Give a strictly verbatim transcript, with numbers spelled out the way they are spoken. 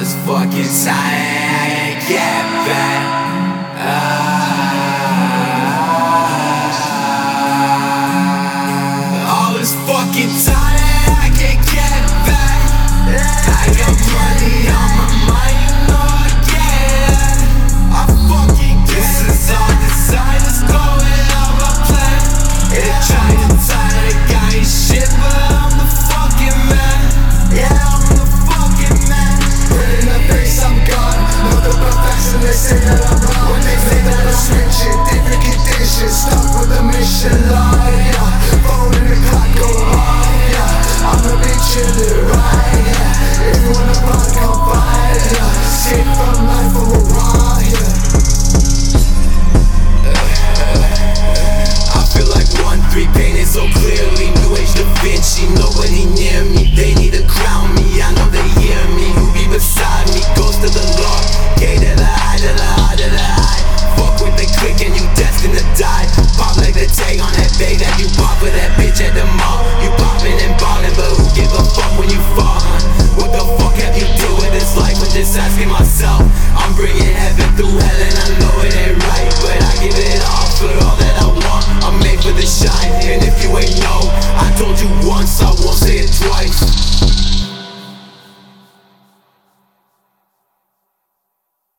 this fucking time I can't get back. Ah, all this fucking time I can't get back. I got money on my mind, you know I can. I fucking get this is all design, it's going out my plan. They're trying to tie the guy in shit, but I'm the fucking man. Yeah, I'm the fucking man. Put in the face, I'm gone. Know the perfection, they say that I'm wrong. When they say that I'm switching, different conditions, stuck with the mission line, yeah. Phone in the clock go on, yeah. I'm a big chiller.